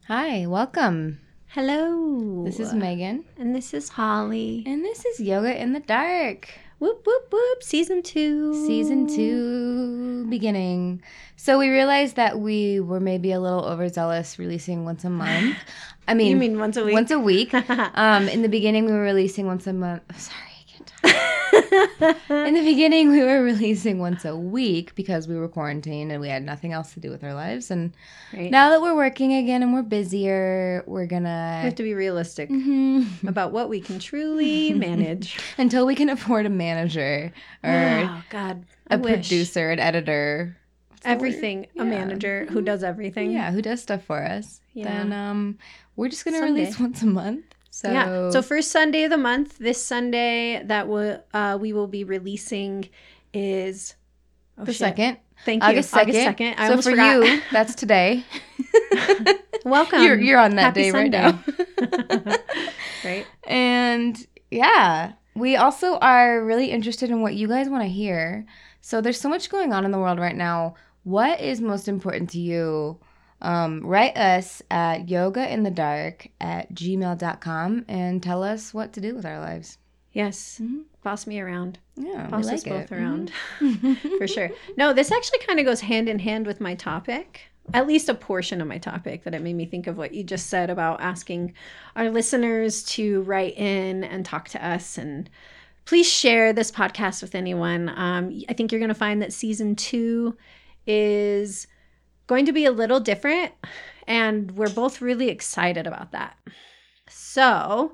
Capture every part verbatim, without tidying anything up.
Hi, welcome. Hello. This is Megan. And this is Holly. And this is Yoga in the Dark. Whoop, whoop, whoop. Season two. Season two beginning. So we realized that we were maybe a little overzealous releasing once a month. I mean, You mean once a week? Once a week. um, in the beginning, we were releasing once a month. Sorry, I can't talk. In the beginning, we were releasing once a week because we were quarantined and we had nothing else to do with our lives. And Right. now that we're working again and we're busier, we're gonna... We have to be realistic Mhm. about what we can truly manage. Until we can afford a manager or Oh, God. I a wish. producer, an editor. What's the Everything. word? A Yeah. manager who does everything. Yeah, who does stuff for us. Yeah. Then um, we're just going to Someday. release once a month. So, Yeah. So first Sunday of the month, this Sunday that will uh, we will be releasing is oh, the shit. second. Thank you. August second. August second. I so almost for forgot. you, that's today. Welcome. You're, you're on that Happy day Sunday. right now. Right. And yeah, we also are really interested in what you guys want to hear. So there's so much going on in the world right now. What is most important to you? Um, write us at yogainthedark at gmail dot com and tell us what to do with our lives. Yes. Mhm. Boss me around. Yeah, Boss we us like both it. around. Mhm. For sure. No, this actually kind of goes hand in hand with my topic. At least a portion of my topic that it made me think of what you just said about asking our listeners to write in and talk to us. And please share this podcast with anyone. Um, I think you're going to find that season two is going to be a little different. And we're both really excited about that. So,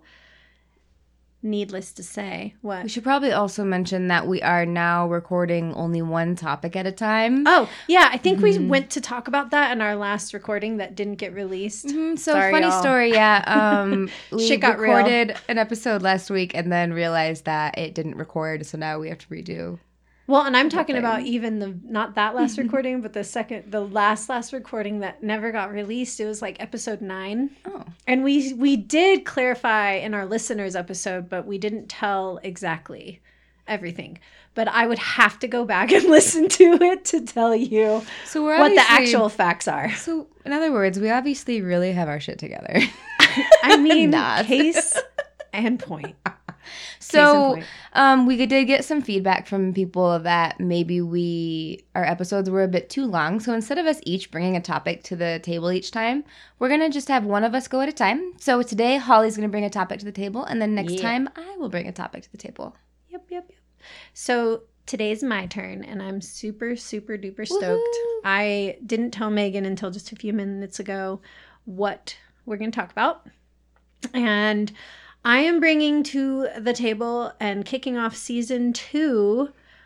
needless to say, what? We should probably also mention that we are now recording only one topic at a time. Oh, yeah. I think we Mhm. went to talk about that in our last recording that didn't get released. Mhm, So Sorry, funny y'all. story, yeah. Um, we Shit got real. recorded an episode last week and then realized that it didn't record, so now we have to redo. Well, and I'm Good talking thing. about even the, not that last recording, but the second, the last, last recording that never got released. It was like episode nine. Oh, And we, we did clarify in our listeners episode, but we didn't tell exactly everything. But I would have to go back and listen to it to tell you so we're what the obviously- actual facts are. So, in other words, we obviously really have our shit together. I mean, Not. case and point. So, point. um, we did get some feedback from people that maybe we our episodes were a bit too long. So instead of us each bringing a topic to the table each time, we're gonna just have one of us go at a time. So today, Holly's gonna bring a topic to the table, and then next Yeah. time, I will bring a topic to the table. Yep, yep, yep. So today's my turn, and I'm super, super duper stoked. Woohoo. I didn't tell Megan until just a few minutes ago what we're going to talk about. And I am bringing to the table and kicking off season two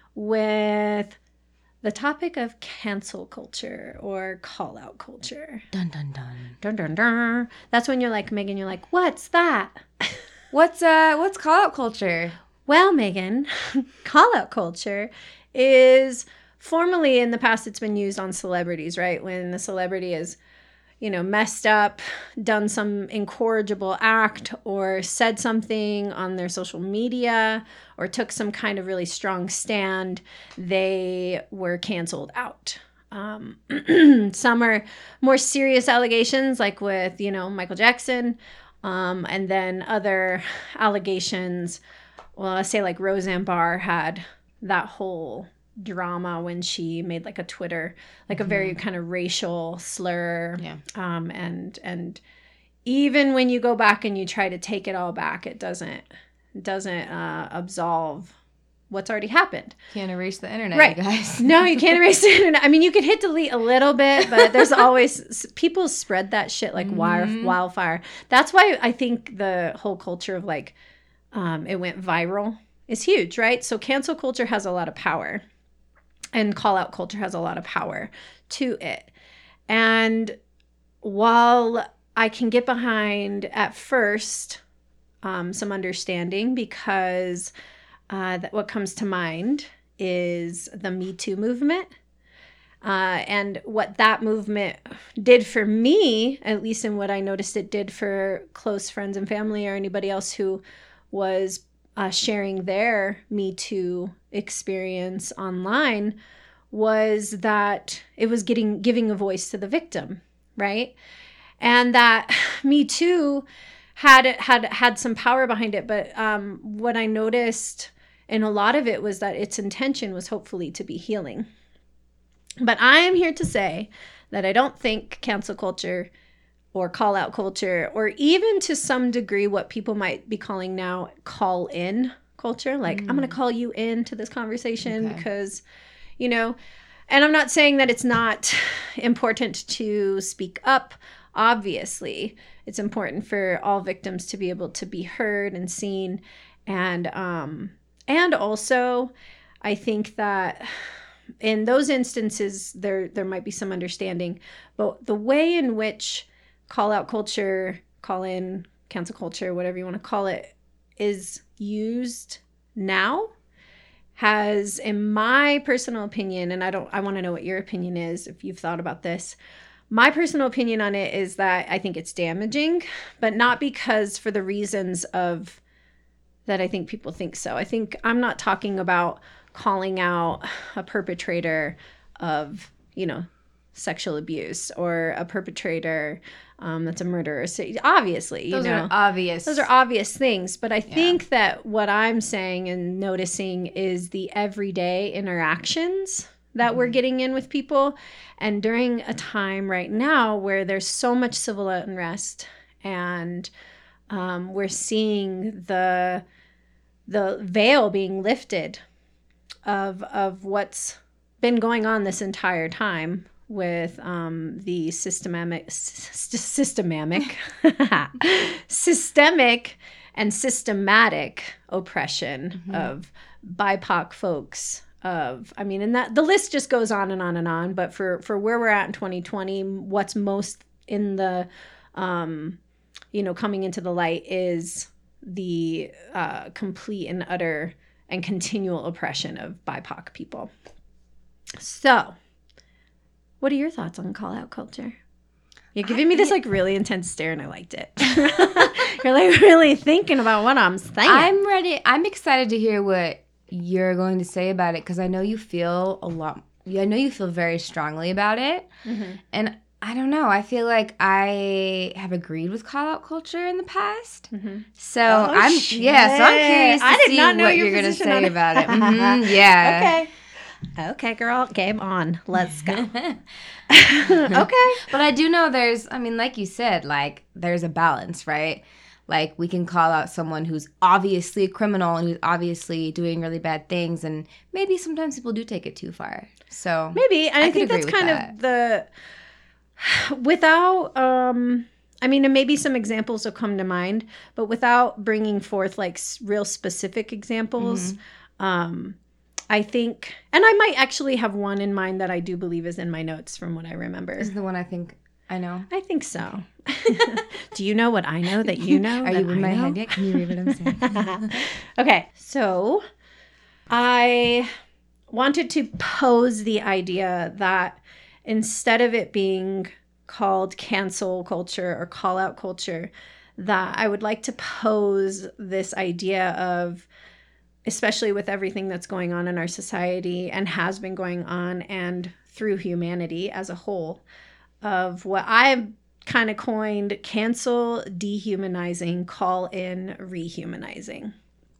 with the topic of cancel culture or call out culture. Dun dun dun. Dun, dun, dun. That's when you're like, Megan, you're like, what's that? What's uh what's call out culture? Well, Megan, call out culture is formally in the past, it's been used on celebrities, right? When the celebrity is, you know, messed up, done some incorrigible act, or said something on their social media, or took some kind of really strong stand, they were canceled out. Um, some are more serious allegations, like with, you know, Michael Jackson, um, and then other allegations. Well, I say like Roseanne Barr had that whole drama when she made like a Twitter, like Mm-hmm. a very kind of racial slur. Yeah. Um, and and even when you go back and you try to take it all back, it doesn't it doesn't uh, absolve what's already happened. Can't erase the internet, Right. you guys. No, you can't erase the internet. I mean, you could hit delete a little bit, but there's always people spread that shit like wire, Mhm. wildfire. That's why I think the whole culture of like um, it went viral is huge, right? So cancel culture has a lot of power, and call out culture has a lot of power to it. And while I can get behind at first um, some understanding, because uh, that what comes to mind is the Me Too movement. Uh, and what that movement did for me, at least in what I noticed it did for close friends and family or anybody else who was uh, sharing their Me Too experience online, was that it was getting giving a voice to the victim, right? And that Me Too had had had some power behind it. But um, what I noticed in a lot of it was that its intention was hopefully to be healing. But I am here to say that I don't think cancel culture or call out culture, or even to some degree what people might be calling now call in culture, like mm. I'm going to call you into this conversation okay. because, you know, and I'm not saying that it's not important to speak up. Obviously, it's important for all victims to be able to be heard and seen. And, um, and also I think that in those instances, there, there might be some understanding, but the way in which call out culture, call in, cancel culture, whatever you want to call it, is used now has, in my personal opinion, and I don't, I want to know what your opinion is if you've thought about this. My personal opinion on it is that I think it's damaging, but not because for the reasons of that I think people think so. I think I'm not talking about calling out a perpetrator of, you know, sexual abuse or a perpetrator um, that's a murderer. So obviously, those you know, are obvious. Those are obvious things. But I think yeah. that what I'm saying and noticing is the everyday interactions that mm-hmm. we're getting in with people. And during a time right now where there's so much civil unrest and um, we're seeing the the veil being lifted of of what's been going on this entire time with um, the systematic, systematic, systemic and systematic oppression mm-hmm. of B I P O C folks. Of, I mean, and that the list just goes on and on and on. But for, for where we're at in twenty twenty, what's most in the, um, you know, coming into the light is the uh, complete and utter and continual oppression of B I P O C people. So, what are your thoughts on call out culture? You're giving I, me this like really intense stare and I liked it. You're like really thinking about what I'm saying. I'm ready. I'm excited to hear what you're going to say about it because I know you feel a lot. I know you feel very strongly about it. Mm-hmm. And I don't know. I feel like I have agreed with call out culture in the past. Mm-hmm. So oh, I'm shit. yeah. So I'm curious to I did see not know what your you're going to say it. about it. Mm-hmm. Yeah. Okay. Okay, girl, game on. Let's go. Okay. But I do know there's, I mean, like you said, like there's a balance, right? Like we can call out someone who's obviously a criminal and who's obviously doing really bad things. And maybe sometimes people do take it too far. So maybe. And I, I think that's kind that. of the, without, um, I mean, and maybe some examples will come to mind, but without bringing forth like real specific examples, mm-hmm. um, I think, and I might actually have one in mind that I do believe is in my notes from what I remember. Is the one I think I know? I think so. Do you know what I know that you know? Are you in I my know? head yet? Can you read what I'm saying? Okay, so I wanted to pose the idea that instead of it being called cancel culture or call out culture, that I would like to pose this idea of, especially with everything that's going on in our society and has been going on and through humanity as a whole, of what I've kind of coined cancel, dehumanizing, call in, rehumanizing.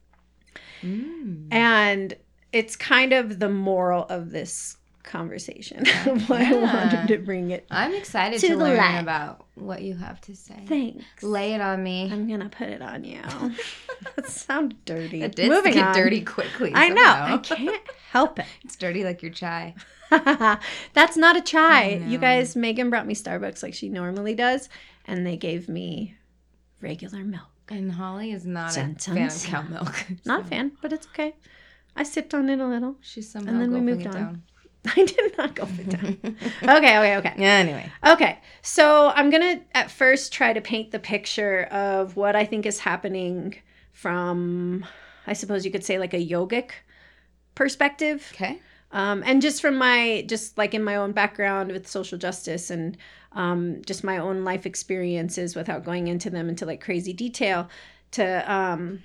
Mm. And it's kind of the moral of this conversation. Yeah. Why I wanted to bring it. I'm excited to, to learn light. about what you have to say. Thanks. Lay it on me. I'm gonna put it on you. That sounded dirty. It did Moving get on. dirty quickly. I somehow. know. I can't help it. It's dirty like your chai. That's not a chai. You guys, Megan brought me Starbucks like she normally does, and they gave me regular milk. And Holly is not dun, a dun, fan of cow milk. So. Not a fan, but it's okay. I sipped on it a little. She's somehow and then we moved it on. Down. I did not go it down. Okay, okay, okay. Anyway. Okay, so I'm going to at first try to paint the picture of what I think is happening from, I suppose you could say like a yogic perspective. Okay. Um, and just from my, just like in my own background with social justice and um, just my own life experiences without going into them into like crazy detail to um,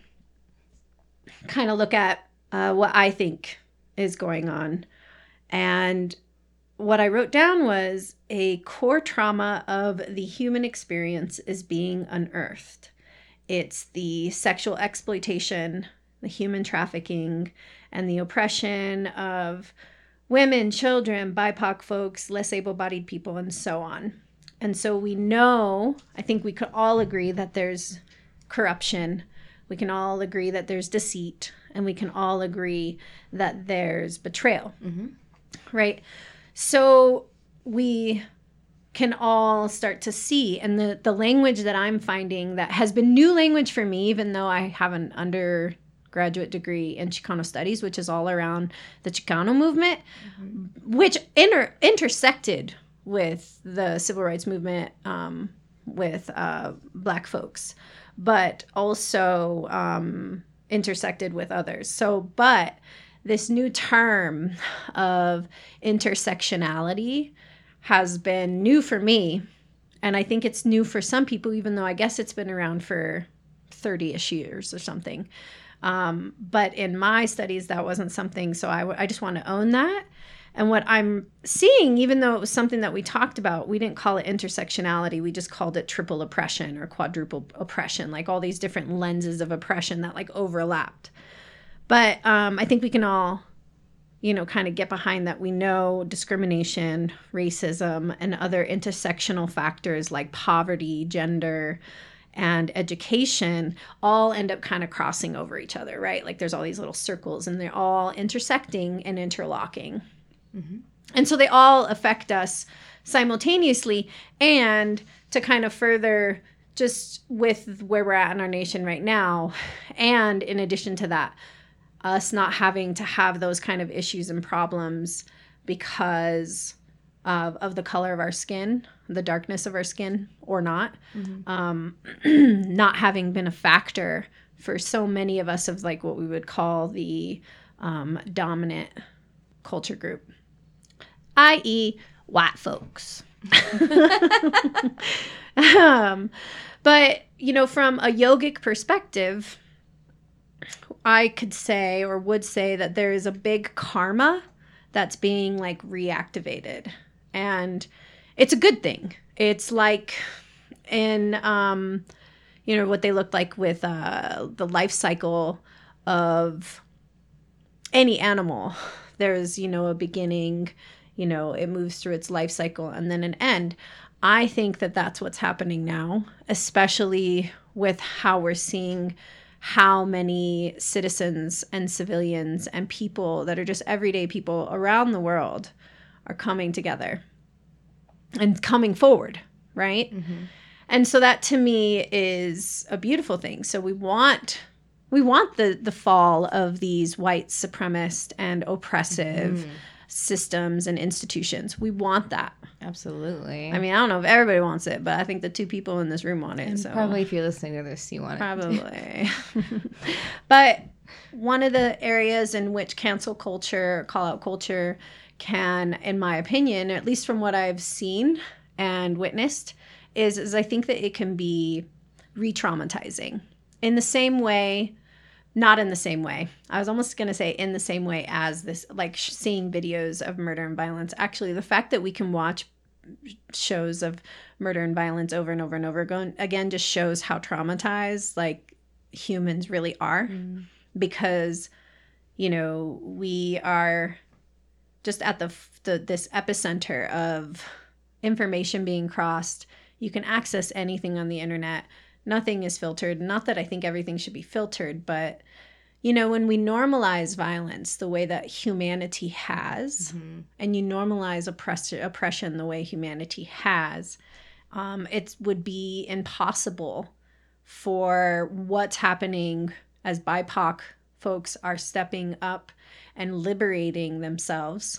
kind of look at uh, what I think is going on. And what I wrote down was a core trauma of the human experience is being unearthed. It's the sexual exploitation, the human trafficking, and the oppression of women, children, B I P O C folks, less able-bodied people, and so on. And so we know, I think we could all agree that there's corruption. We can all agree that there's deceit, and we can all agree that there's betrayal, mm-hmm. right? So we can all start to see, and the, the language that I'm finding that has been new language for me, even though I have an undergraduate degree in Chicano studies, which is all around the Chicano movement, mm-hmm. which inter- intersected with the civil rights movement um, with uh, Black folks, but also um, intersected with others. So, but this new term of intersectionality has been new for me. And I think it's new for some people, even though I guess it's been around for thirty-ish years or something. Um, but in my studies, that wasn't something. So I, w- I just want to own that. And what I'm seeing, even though it was something that we talked about, we didn't call it intersectionality. We just called it triple oppression or quadruple oppression, like all these different lenses of oppression that like overlapped. But um, I think we can all, you know, kind of get behind that. We know discrimination, racism, and other intersectional factors like poverty, gender, and education all end up kind of crossing over each other, right? Like there's all these little circles and they're all intersecting and interlocking. Mm-hmm. And so they all affect us simultaneously. And to kind of further just with where we're at in our nation right now, and in addition to that, us not having to have those kind of issues and problems because of, of the color of our skin, the darkness of our skin or not, mm-hmm. um, not having been a factor for so many of us of like what we would call the um, dominant culture group, that is white folks. um, but, you know, from a yogic perspective, I could say or would say that there is a big karma that's being like reactivated, and it's a good thing. It's like in, um, you know, what they look like with uh, the life cycle of any animal. There's, you know, a beginning, you know, it moves through its life cycle and then an end. I think that that's what's happening now, especially with how we're seeing how many citizens and civilians and people that are just everyday people around the world are coming together and coming forward, right? Mm-hmm. And so that to me is a beautiful thing. So we want we want the the fall of these white supremacist and oppressive mm-hmm. systems and institutions. We want that. Absolutely. I mean, I don't know if everybody wants it, but I think the two people in this room want it. And so probably if you're listening to this, you want probably. it. Probably. But one of the areas in which cancel culture, call out culture can, in my opinion, at least from what I've seen and witnessed, is, is I think that it can be re-traumatizing in the same way. Not in the same way. I was almost going to say in the same way as this, like sh- seeing videos of murder and violence. Actually, the fact that we can watch shows of murder and violence over and over and over again, again just shows how traumatized like humans really are. Mm. Because, you know, we are just at the, the this epicenter of information being crossed. You can access anything on the internet. Nothing is filtered. Not that I think everything should be filtered, but, you know, when we normalize violence the way that humanity has, mm-hmm. and you normalize oppress- oppression the way humanity has, um, it would be impossible for what's happening as B I P O C folks are stepping up and liberating themselves.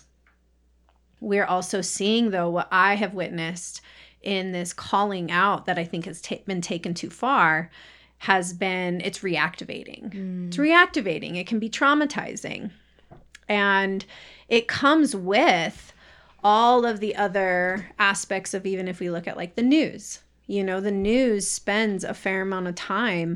We're also seeing, though, what I have witnessed in this calling out that I think has ta- been taken too far has been, it's reactivating. Mm. It's reactivating. It can be traumatizing. And it comes with all of the other aspects of, even if we look at like the news, you know, the news spends a fair amount of time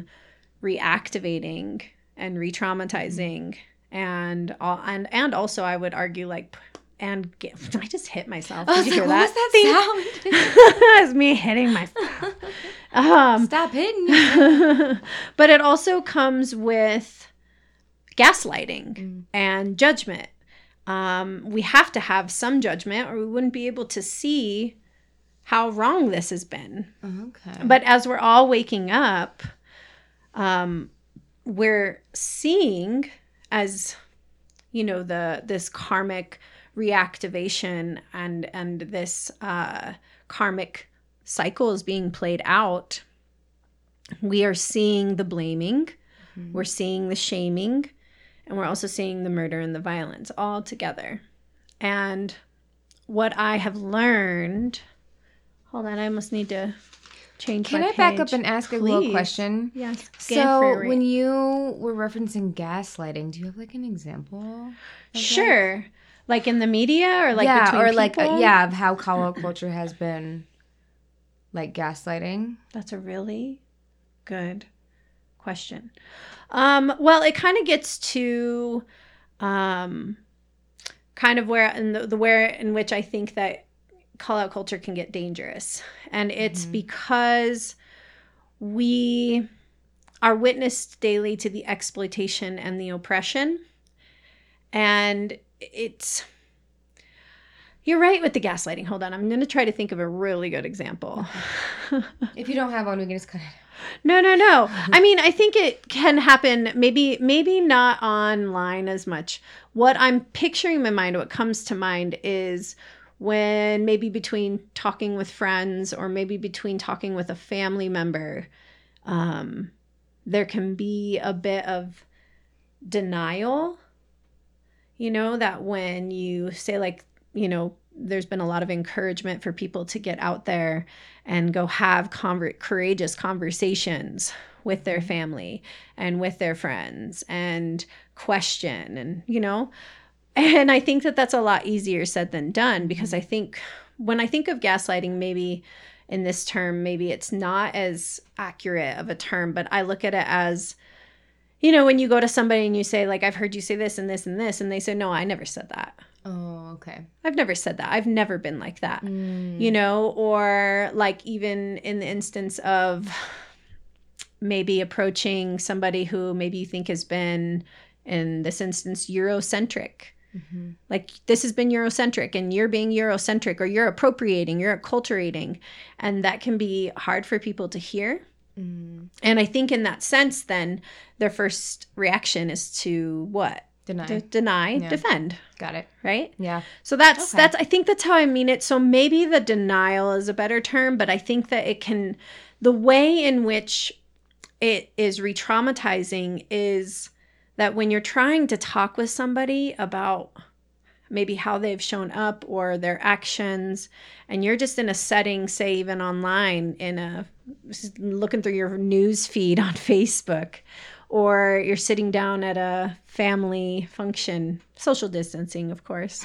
reactivating and re-traumatizing. Mm. And, all, and, and also I would argue like and get, I just hit myself. I Did you was hear like, that? what was that sound? It's me hitting myself. Um, Stop hitting. but it also comes with gaslighting Mm. and judgment. Um, we have to have some judgment or we wouldn't be able to see how wrong this has been. Okay. But as we're all waking up, um, we're seeing as, you know, the this karmic reactivation and and this uh, karmic cycle is being played out. We are seeing the blaming, mm-hmm. we're seeing the shaming, and we're also seeing the murder and the violence all together. And what I have learned, hold on, I almost need to change Can my I page. back up and ask a little Please. question? Yes. So when you were referencing gaslighting, do you have like an example? Sure. That? Like in the media or like yeah, between or people? like uh, yeah, of how call out culture has been like gaslighting? That's a really good question. Um, well, it kind of gets to um, kind of where in the, the where in which I think that call out culture can get dangerous. And it's mm-hmm. because we are witnessed daily to the exploitation and the oppression. And it's, you're right with the gaslighting. Hold on. I'm going to try to think of a really good example. Okay. If you don't have one, we can just cut it. No, no, no. I mean, I think it can happen maybe, maybe not online as much. What I'm picturing in my mind, what comes to mind is when maybe between talking with friends or maybe between talking with a family member, um, there can be a bit of denial, you know, that when you say like, you know, there's been a lot of encouragement for people to get out there and go have conver- courageous conversations with their family and with their friends and question and, you know, and I think that that's a lot easier said than done because I think when I think of gaslighting, maybe in this term, maybe it's not as accurate of a term, but I look at it as, you know, when you go to somebody and you say like, I've heard you say this and this and this, and they say, no, I never said that. Oh, okay. I've never said that. I've never been like that, mm. you know, or like even in the instance of maybe approaching somebody who maybe you think has been, in this instance, Eurocentric. Mm-hmm. Like this has been Eurocentric and you're being Eurocentric or you're appropriating, you're acculturating. And that can be hard for people to hear. Mm. And I think in that sense, then their first reaction is to what? Deny, D- deny, yeah. defend. Got it. Right? Yeah. So that's, okay. that's, I think that's how I mean it. So maybe the denial is a better term, but I think that it can, the way in which it is re-traumatizing is that when you're trying to talk with somebody about maybe how they've shown up or their actions, and you're just in a setting, say even online, in a looking through your news feed on Facebook, or you're sitting down at a family function, social distancing, of course.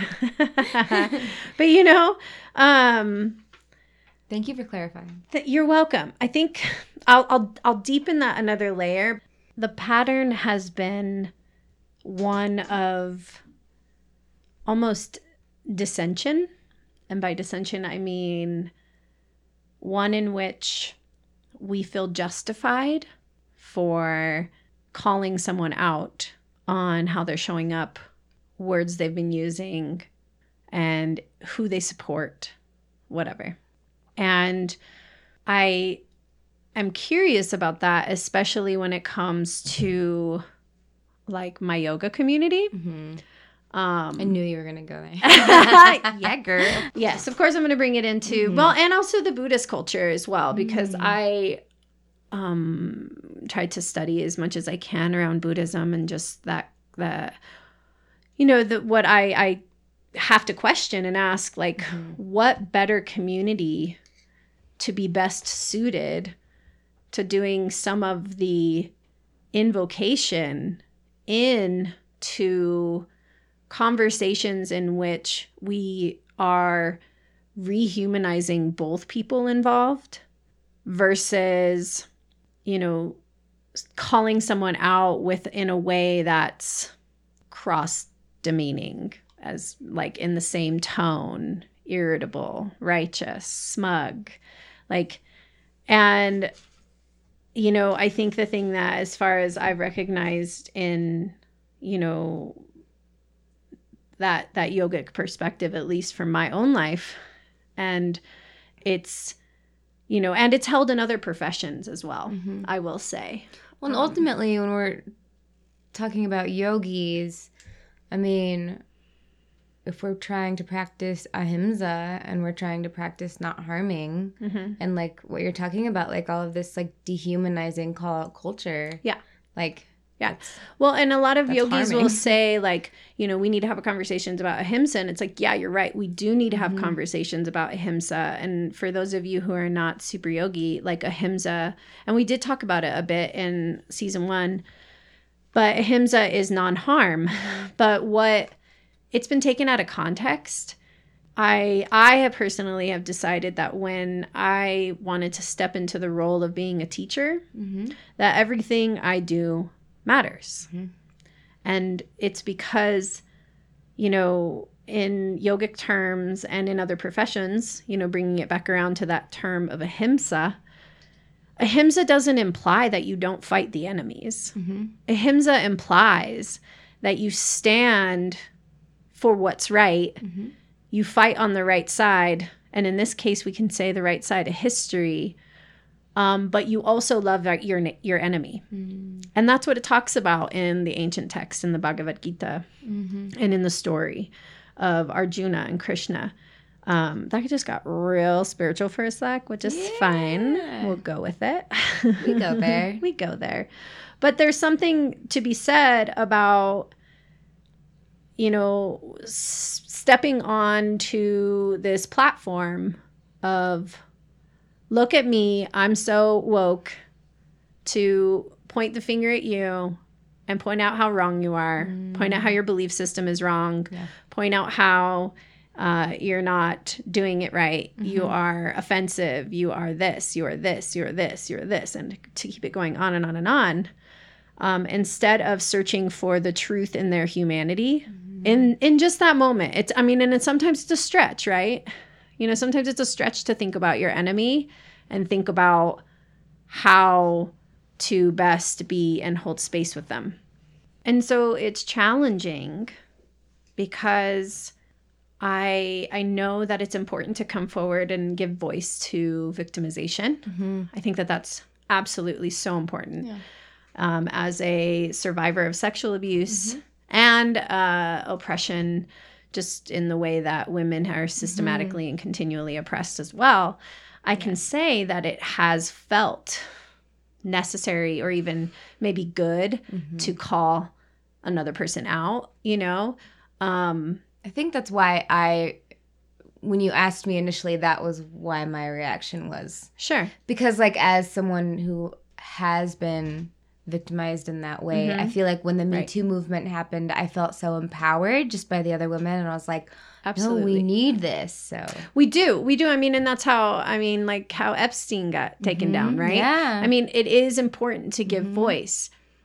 But, but you know, um, thank you for clarifying. Th- you're welcome. I think I'll, I'll I'll deepen that another layer. The pattern has been one of almost dissension. And by dissension, I mean one in which we feel justified for calling someone out on how they're showing up, words they've been using, and who they support, whatever. And I am curious about that, especially when it comes to like my yoga community. Mm-hmm. Um, I knew you were going to go there. Yeah, girl. Yes, of course I'm going to bring it into, mm-hmm. well, and also the Buddhist culture as well, because mm-hmm. I um, tried to study as much as I can around Buddhism and just that, the, you know, the, what I, I have to question and ask, like, mm-hmm. what better community to be best suited to doing some of the invocation into conversations in which we are rehumanizing both people involved versus, you know, calling someone out with in a way that's cross demeaning as like in the same tone, irritable, righteous, smug, like, and, you know, I think the thing that, as far as I've recognized in, you know, that, that yogic perspective, at least from my own life, and it's, you know, and it's held in other professions as well, mm-hmm. I will say. Well, and ultimately, when we're talking about yogis, I mean, if we're trying to practice ahimsa and we're trying to practice not harming, mm-hmm. and like what you're talking about, like all of this like dehumanizing call out culture. Yeah. Like, yeah. Well, and a lot of yogis harming. will say, like, you know, we need to have conversations about ahimsa. And it's like, yeah, you're right. We do need to have mm-hmm. conversations about ahimsa. And for those of you who are not super yogi, like ahimsa, and we did talk about it a bit in season one, but ahimsa is non-harm. But what it's been taken out of context. I I have personally have decided that when I wanted to step into the role of being a teacher, mm-hmm. that everything I do matters. Mm-hmm. And it's because, you know, in yogic terms and in other professions, you know, bringing it back around to that term of ahimsa, ahimsa doesn't imply that you don't fight the enemies. Mm-hmm. Ahimsa implies that you stand for what's right. Mm-hmm. You fight on the right side. And in this case, we can say the right side of history. Um, but you also love your your enemy. Mm-hmm. And that's what it talks about in the ancient text in the Bhagavad Gita, mm-hmm. and in the story of Arjuna and Krishna. Um, that just got real spiritual for a sec, which is yeah. fine. We'll go with it. We go there. we go there. But there's something to be said about, you know, s- stepping on to this platform of, look at me, I'm so woke, to point the finger at you and point out how wrong you are, mm. point out how your belief system is wrong, yeah. point out how uh, you're not doing it right, mm-hmm. you are offensive, you are this, you are this, you're this, you're this, and to keep it going on and on and on, um, instead of searching for the truth in their humanity, mm-hmm. in, in just that moment. It's, I mean, and it's, sometimes it's a stretch, right? You know, sometimes it's a stretch to think about your enemy and think about how to best be and hold space with them. And so it's challenging because I I know that it's important to come forward and give voice to victimization. Mm-hmm. I think that that's absolutely so important. Yeah. Um, as a survivor of sexual abuse mm-hmm. and uh, oppression, just in the way that women are systematically mm-hmm. and continually oppressed as well, I yeah. can say that it has felt necessary or even maybe good mm-hmm. to call another person out, you know? Um, I think that's why I, when you asked me initially, that was why my reaction was. Sure. Because, like, as someone who has been victimized in that way, mm-hmm. I feel like when the Me right. Too movement happened, I felt so empowered just by the other women, and I was like, absolutely, no, we need this. So we do we do I mean, and that's how, I mean, like how Epstein got taken mm-hmm. down, right? Yeah. I mean, it is important to give mm-hmm. voice.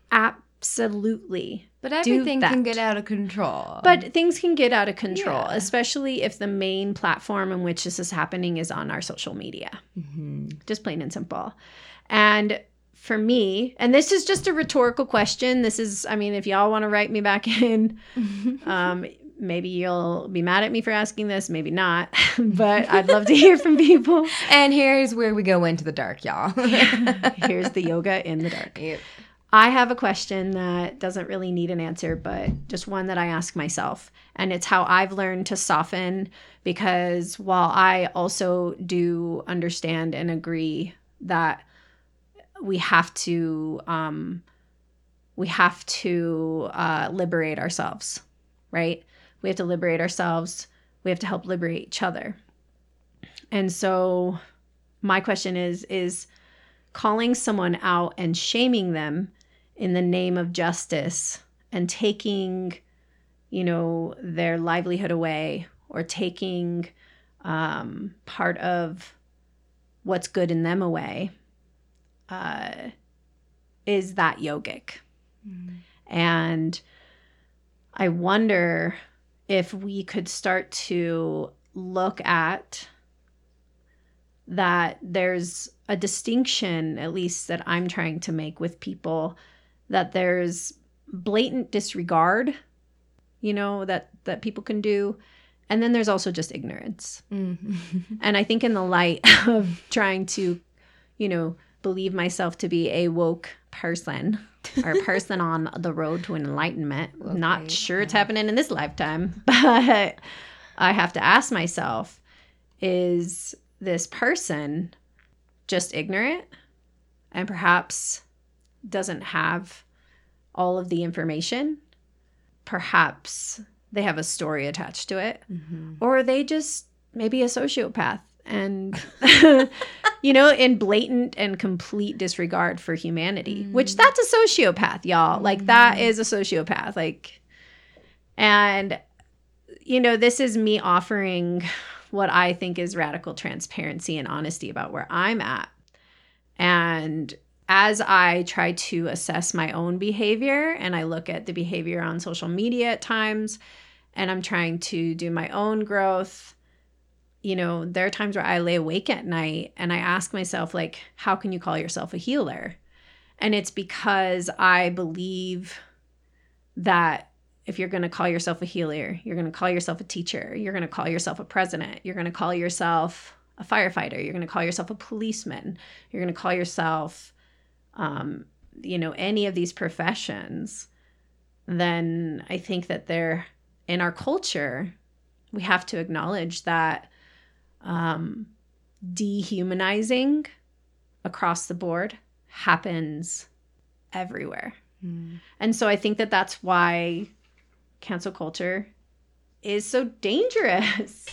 Absolutely. But everything can get out of control. But things can get out of control, yeah. especially if the main platform in which this is happening is on our social media. Mm-hmm. Just plain and simple. And for me, and this is just a rhetorical question. This is, I mean, if y'all want to write me back in, um, maybe you'll be mad at me for asking this, maybe not. But I'd love to hear from people. And here's where we go into the dark, y'all. Here's the yoga in the dark. Yep. I have a question that doesn't really need an answer, but just one that I ask myself. And it's how I've learned to soften, because while I also do understand and agree that we have to um, we have to uh, liberate ourselves, right? We have to liberate ourselves. We have to help liberate each other. And so my question is, is calling someone out and shaming them in the name of justice and taking, you know, their livelihood away, or taking um, part of what's good in them away, uh, is that yogic? Mm. And I wonder if we could start to look at that there's a distinction, at least that I'm trying to make with people, that there's blatant disregard, you know, that, that people can do. And then there's also just ignorance. Mm-hmm. And I think in the light of trying to, you know, believe myself to be a woke person or a person on the road to enlightenment, okay. Not sure it's happening in this lifetime, but I have to ask myself, is this person just ignorant and perhaps doesn't have all of the information? Perhaps they have a story attached to it, mm-hmm. or are they just maybe a sociopath and, you know, in blatant and complete disregard for humanity, mm-hmm. which that's a sociopath, y'all. Mm-hmm. Like that is a sociopath. Like, and, you know, this is me offering what I think is radical transparency and honesty about where I'm at. And as I try to assess my own behavior and I look at the behavior on social media at times, and I'm trying to do my own growth, you know, there are times where I lay awake at night and I ask myself, like, how can you call yourself a healer? And it's because I believe that if you're going to call yourself a healer, you're going to call yourself a teacher, you're going to call yourself a president, you're going to call yourself a firefighter, you're going to call yourself a policeman, you're going to call yourself, um, you know, any of these professions, then I think that they're, in our culture, we have to acknowledge that um, dehumanizing across the board happens everywhere. Mm. And so I think that that's why cancel culture is so dangerous.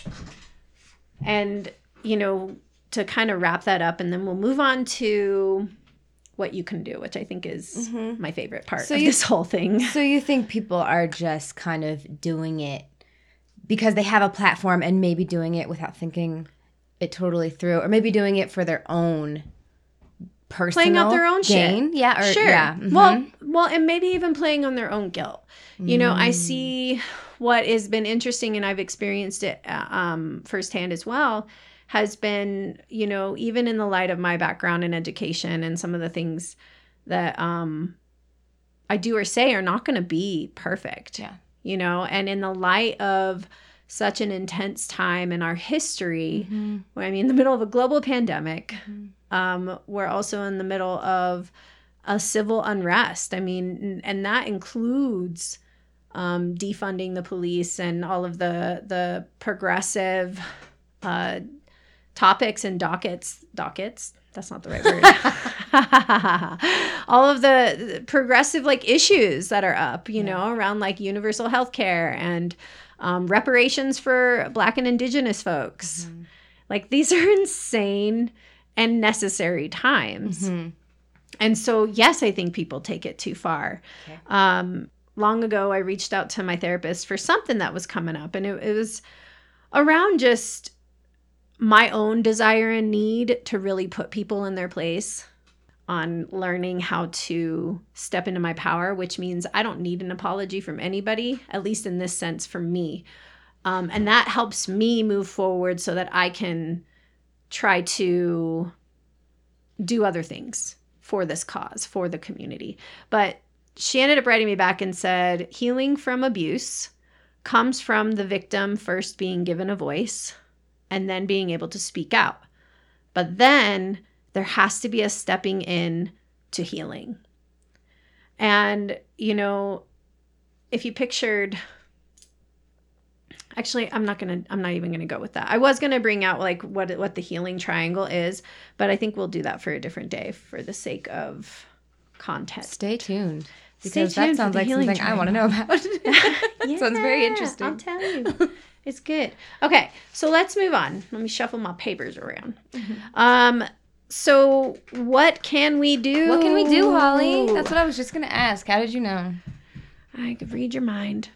And, you know, to kind of wrap that up, and then we'll move on to what you can do, which I think is mm-hmm. my favorite part so of you, this whole thing. So you think people are just kind of doing it because they have a platform and maybe doing it without thinking it totally through, or maybe doing it for their own personal playing out their own gain? Shit. Yeah, or, sure. Yeah. Mm-hmm. Well, well, and maybe even playing on their own guilt. You know, mm. I see what has been interesting, and I've experienced it um, firsthand as well, has been, you know, even in the light of my background in education and some of the things that um, I do or say are not going to be perfect, yeah. you know, and in the light of such an intense time in our history, mm-hmm. I mean, in the middle of a global pandemic, mm-hmm. um, we're also in the middle of a civil unrest. I mean, and that includes um, defunding the police and all of the, the progressive uh topics and dockets, dockets, that's not the right word. All of the progressive like issues that are up, you yeah. know, around like universal health care and um, reparations for Black and Indigenous folks. Mm-hmm. Like these are insane and necessary times. Mm-hmm. And so, yes, I think people take it too far. Okay. Um, long ago, I reached out to my therapist for something that was coming up, and it, it was around just my own desire and need to really put people in their place, on learning how to step into my power, which means I don't need an apology from anybody, at least in this sense for me. Um, and that helps me move forward so that I can try to do other things for this cause, for the community. But she ended up writing me back and said, healing from abuse comes from the victim first being given a voice and then being able to speak out. But then there has to be a stepping in to healing. And, you know, if you pictured, actually, I'm not going to, I'm not even going to go with that. I was going to bring out like what, what the healing triangle is, but I think we'll do that for a different day for the sake of content. Stay tuned. Because Stay tuned that sounds like something triangle. I want to know about. Yeah, sounds very interesting. I'll tell you. It's good. Okay, so let's move on. Let me shuffle my papers around. Mm-hmm. Um, so what can we do? What can we do, Holly? That's what I was just going to ask. How did you know? I could read your mind.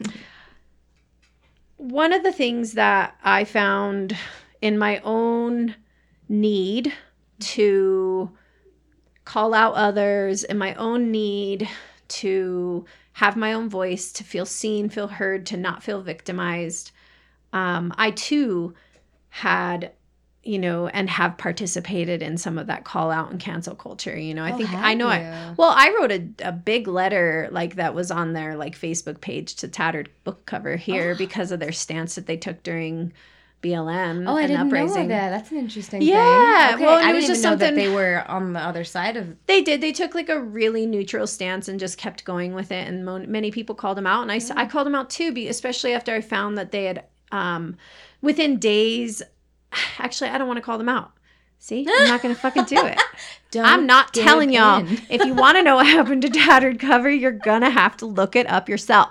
One of the things that I found in my own need to call out others, in my own need to have my own voice, to feel seen, feel heard, to not feel victimized. Um, I too had, you know, and have participated in some of that call out and cancel culture. You know, I Oh, think have I know. you? I, well, I wrote a, a big letter like that was on their like Facebook page to Tattered Book Cover here Oh. because of their stance that they took during B L M. Oh, I and didn't uprising. know that. That's an interesting Yeah, thing. Okay. well, and I it didn't was even just know something- that they were on the other side of. They did. They took like a really neutral stance and just kept going with it. And mo- many people called them out. And I, s- I called them out too, be- especially after I found that they had, um, within days, actually, I don't want to call them out. See, I'm not going to fucking do it. Don't I'm not give telling y'all. in. If you want to know what happened to Tattered Cover, you're going to have to look it up yourself.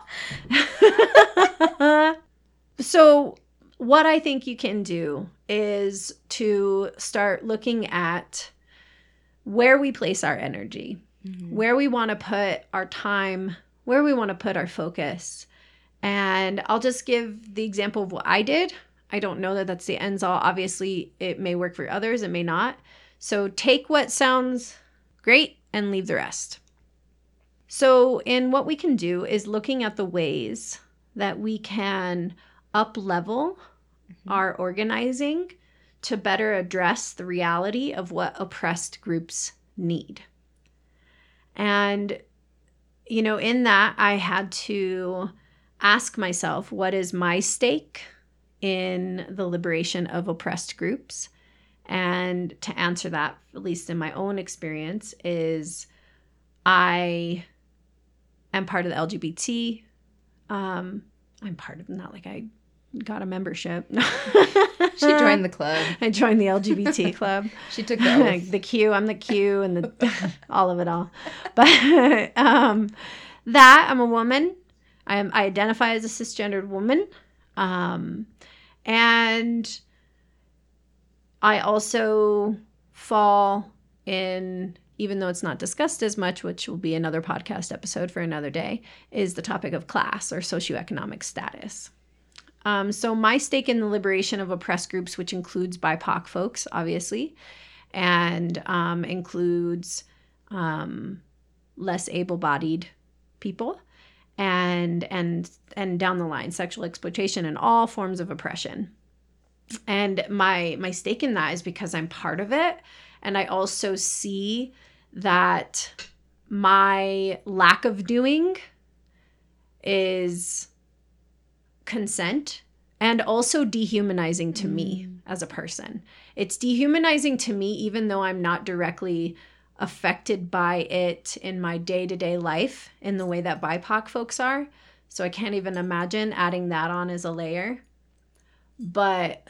So what I think you can do is to start looking at where we place our energy, Mm-hmm. where we want to put our time, where we want to put our focus. And I'll just give the example of what I did. I don't know that that's the ends all. Obviously, it may work for others, it may not. So take what sounds great and leave the rest. So, in what we can do is looking at the ways that we can up level Mm-hmm. our organizing to better address the reality of what oppressed groups need. And, you know, in that, I had to ask myself, what is my stake in the liberation of oppressed groups? And to answer that, at least in my own experience, is I am part of the L G B T. Um, I'm part of, not like I got a membership. She joined the club. I joined the L G B T club. She took the oath. The Q, I'm the Q, and the all of it all. But um, that I'm a woman. I am. I identify as a cisgendered woman, um, and I also fall in. Even though it's not discussed as much, which will be another podcast episode for another day, is the topic of class or socioeconomic status. Um, so my stake in the liberation of oppressed groups, which includes B I P O C folks, obviously, and um, includes um, less able-bodied people, and and and down the line, sexual exploitation and all forms of oppression. And my my stake in that is because I'm part of it, and I also see that my lack of doing is consent and also dehumanizing to mm. me as a person. It's dehumanizing to me even though I'm not directly affected by it in my day-to-day life in the way that B I P O C folks are. So I can't even imagine adding that on as a layer. But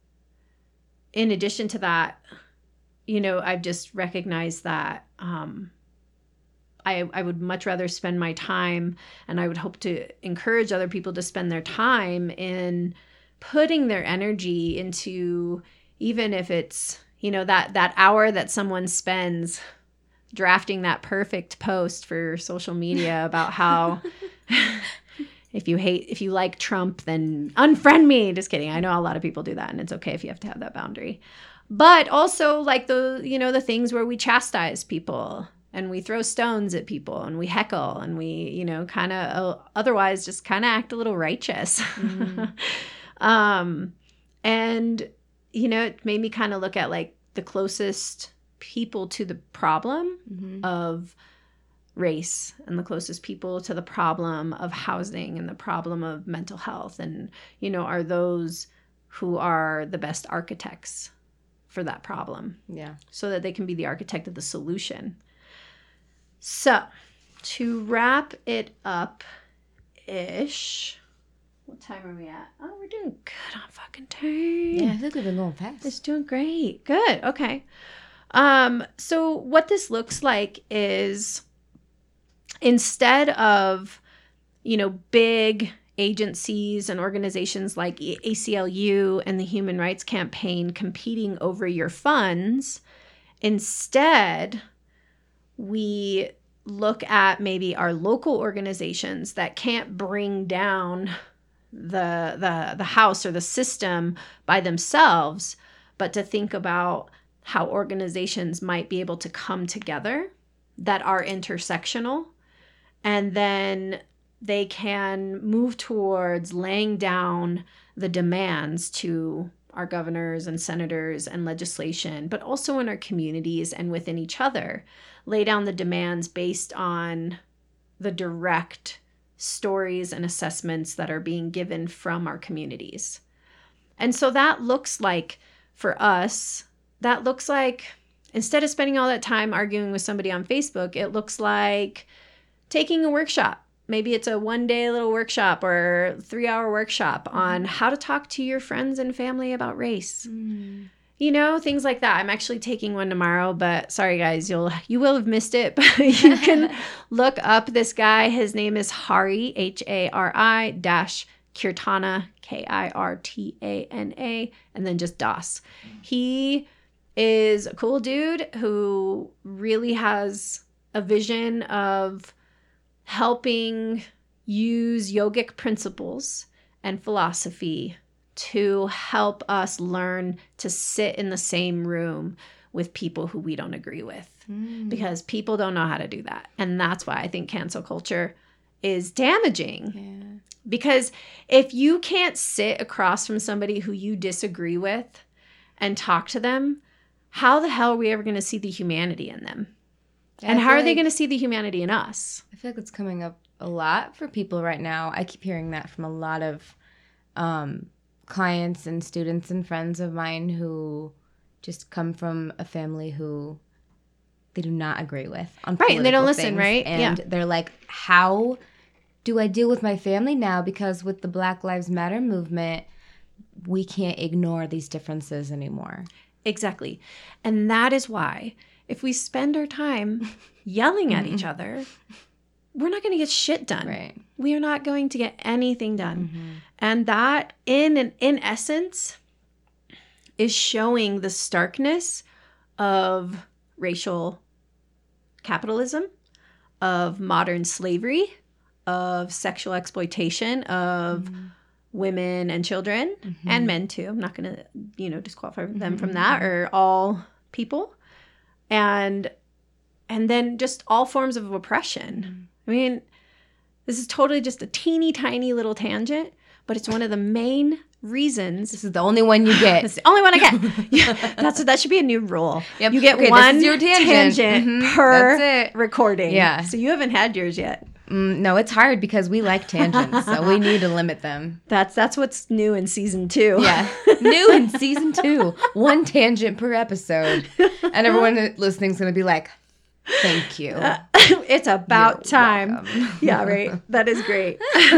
in addition to that, you know, I've just recognized that um, I, I would much rather spend my time, and I would hope to encourage other people to spend their time in putting their energy into, even if it's, you know, that, that hour that someone spends drafting that perfect post for social media about how if you hate, if you like Trump, then unfriend me. Just kidding. I know a lot of people do that, and it's okay if you have to have that boundary. But also like the, you know, the things where we chastise people and we throw stones at people and we heckle and we, you know, kind of uh, otherwise just kind of act a little righteous. Mm. um, and, you know, it made me kind of look at like the closest people to the problem mm-hmm. of race and the closest people to the problem of housing and the problem of mental health. And, you know, are those who are the best architects for that problem. Yeah. So that they can be the architect of the solution. So to wrap it up ish, what time are we at? Oh, we're doing good on fucking time. Yeah, I think we've been going fast. It's doing great. Good. Okay. Um, so what this looks like is instead of, you know, big agencies and organizations like A C L U and the Human Rights Campaign competing over your funds, instead, we look at maybe our local organizations that can't bring down the, the, the house or the system by themselves, but to think about how organizations might be able to come together that are intersectional And then they can move towards laying down the demands to our governors and senators and legislation, but also in our communities and within each other, lay down the demands based on the direct stories and assessments that are being given from our communities. And so that looks like, for us, that looks like, instead of spending all that time arguing with somebody on Facebook, it looks like taking a workshop. Maybe it's a one day little workshop or three hour workshop mm-hmm. on how to talk to your friends and family about race. Mm. You know, things like that. I'm actually taking one tomorrow, but sorry guys, you'll you will have missed it. But you can look up this guy. His name is Hari, H A R I dash Kirtana, K I R T A N A, and then just Das. He is a cool dude who really has a vision of helping use yogic principles and philosophy to help us learn to sit in the same room with people who we don't agree with. Mm. Because people don't know how to do that. And that's why I think cancel culture is damaging. Yeah. Because if you can't sit across from somebody who you disagree with and talk to them, how the hell are we ever going to see the humanity in them? Yeah, and how are like, they going to see the humanity in us? I feel like it's coming up a lot for people right now. I keep hearing that from a lot of um, clients and students and friends of mine who just come from a family who they do not agree with on right, and they don't listen, things. Right? And yeah. they're like, how do I deal with my family now? Because with the Black Lives Matter movement, we can't ignore these differences anymore. Exactly. And that is why if we spend our time yelling at each other, we're not going to get shit done. Right. We are not going to get anything done. Mm-hmm. And that, in an, in essence, is showing the starkness of racial capitalism, of modern slavery, of sexual exploitation of mm-hmm. women and children mm-hmm. and men too. I'm not going to, you know, disqualify them mm-hmm. from that, or all people. And and then just all forms of oppression. Mm-hmm. I mean, this is totally just a teeny tiny little tangent, but it's one of the main reasons. This is the only one you get. It's the only one I get. Yeah, that's that should be a new rule. Yep. You get okay, one this is your tangent, tangent mm-hmm. per that's it. recording. Yeah. So you haven't had yours yet. Mm, no, it's hard because we like tangents, so we need to limit them. That's that's what's new in season two. Yeah, new in season two. One tangent per episode. And everyone listening is going to be like, thank you. Uh, it's about You're time. Welcome. Yeah, right. That is great.